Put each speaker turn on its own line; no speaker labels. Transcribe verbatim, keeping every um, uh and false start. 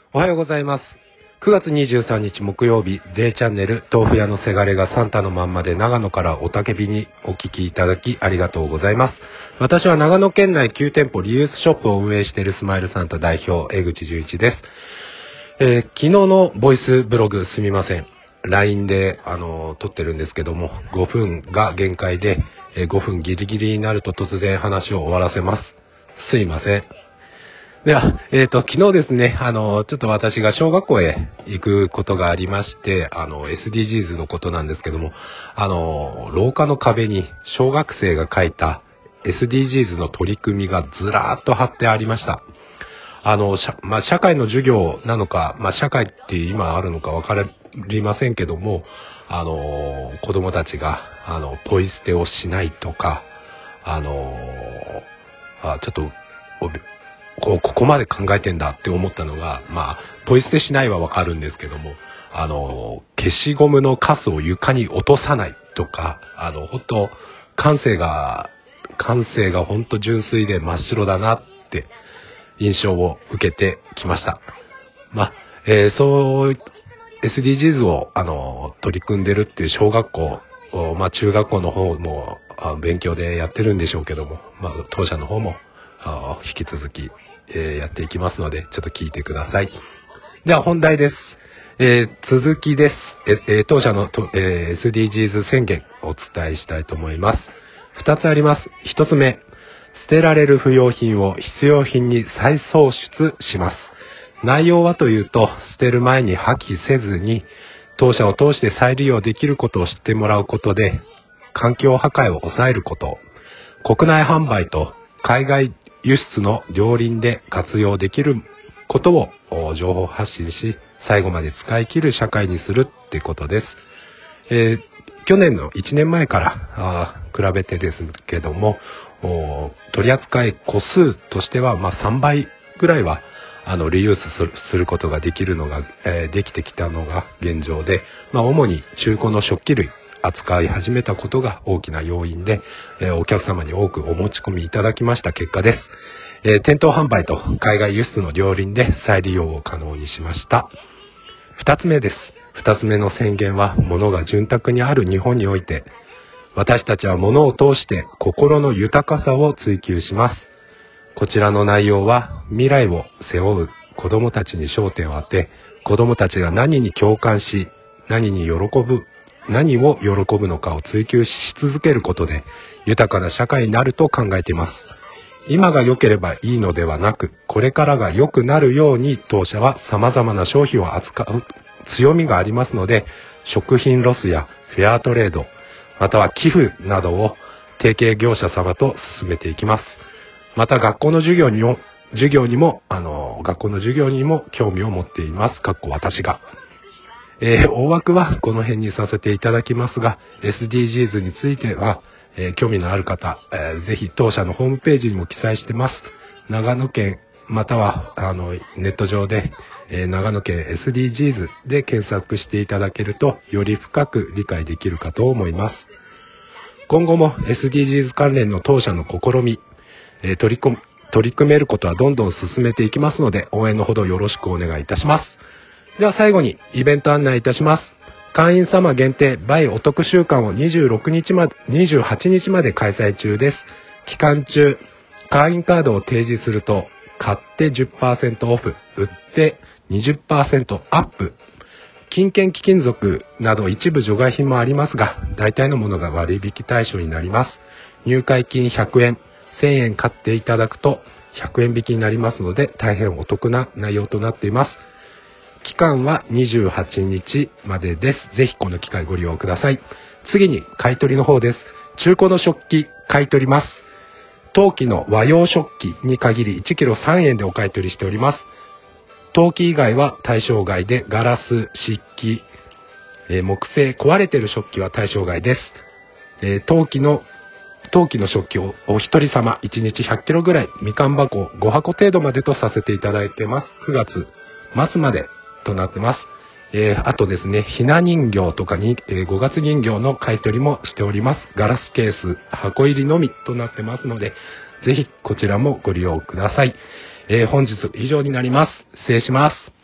おはようございます。くがつにじゅうさんにち木曜日、J チャンネル豆腐屋のせがれがサンタのまんまで長野からおたけびにお聞きいただきありがとうございます。私は長野県内きゅうてんぽリユースショップを運営しているスマイルサンタ代表江口純一です。えー、昨日のボイスブログすみません。ライン であの撮ってるんですけどもごふんが限界で、えー、ごふんギリギリになると突然話を終わらせます。すいません。では、えっと、昨日ですね、あの、ちょっと私が小学校へ行くことがありまして、あの、エスディージーズ のことなんですけども、あの、廊下の壁に小学生が書いた エスディージーズ の取り組みがずらーっと貼ってありました。あの、社、まあ、社会の授業なのか、まあ、社会って今あるのかわかりませんけども、あの、子供たちが、あの、ポイ捨てをしないとか、あの、あちょっと、こうここまで考えてんだって思ったのが、まあポイ捨てしないはわかるんですけども、あの消しゴムのカスを床に落とさないとか、あの本当感性が感性が本当純粋で真っ白だなって印象を受けてきました。まあ、えー、そう エスディージーズ をあの取り組んでるっていう小学校、まあ中学校の方も勉強でやってるんでしょうけども、まあ当社の方も引き続きえー、やっていきますので、ちょっと聞いてください。では本題です。えー、続きです。えー、当社の、えー、エスディージーズ 宣言をお伝えしたいと思います。二つあります。一つ目、捨てられる不要品を必要品に再創出します。内容はというと、捨てる前に破棄せずに、当社を通して再利用できることを知ってもらうことで、環境破壊を抑えること、国内販売と海外輸出の両輪で活用できることを情報発信し、最後まで使い切る社会にするってことです。えー、去年のいちねんまえから比べてですけども、取り扱い個数としては、まあ、さんばいぐらいはあのリユースすることができるのが、えー、できてきたのが現状で、まあ、主に中古の食器類扱い始めたことが大きな要因で、えー、お客様に多くお持ち込みいただきました結果です。えー、店頭販売と海外輸出の両輪で再利用を可能にしました。二つ目です。二つ目の宣言は、物が潤沢にある日本において、私たちは物を通して心の豊かさを追求します。こちらの内容は、未来を背負う子供たちに焦点を当て、子供たちが何に共感し、何に喜ぶ何を喜ぶのかを追求し続けることで豊かな社会になると考えています。今が良ければいいのではなく、これからが良くなるように当社は様々な商品を扱う強みがありますので、食品ロスやフェアトレード、または寄付などを提携業者様と進めていきます。また学校の授業にも、授業にも、あの、学校の授業にも興味を持っています。かっこ私が。えー、大枠はこの辺にさせていただきますが、 エスディージーズ については、えー、興味のある方、えー、ぜひ当社のホームページにも記載してます。長野県またはあのネット上で、えー、長野県 エスディージーズ で検索していただけるとより深く理解できるかと思います。今後も エスディージーズ 関連の当社の試み、えー、取り組取り組めることはどんどん進めていきますので、応援のほどよろしくお願いいたします。では最後にイベント案内いたします。会員様限定バイお得週間をにじゅうろくにちまで、にじゅうはちにちまで開催中です。期間中、会員カードを提示すると、買って じゅっパーセント オフ、売って にじゅっパーセント アップ。金券貴金属など一部除外品もありますが、大体のものが割引対象になります。入会金ひゃくえん、せんえん買っていただくとひゃくえん引きになりますので、大変お得な内容となっています。期間はにじゅうはちにちまでです。ぜひこの機会ご利用ください。次に買い取りの方です。中古の食器買い取ります。陶器の和洋食器に限りいちキロさんえんでお買い取りしております。陶器以外は対象外で、ガラス、漆器、えー、木製、壊れている食器は対象外です。えー、陶器の陶器の食器をお一人様いちにちひゃっキロぐらい、みかん箱ごはこ程度までとさせていただいてます。くがつまつまでとなってます。えー、あとですね、ひな人形とかに、えー、ごがつ人形の買い取りもしております。ガラスケース、箱入りのみとなってますので、ぜひこちらもご利用ください。えー、本日以上になります。失礼します。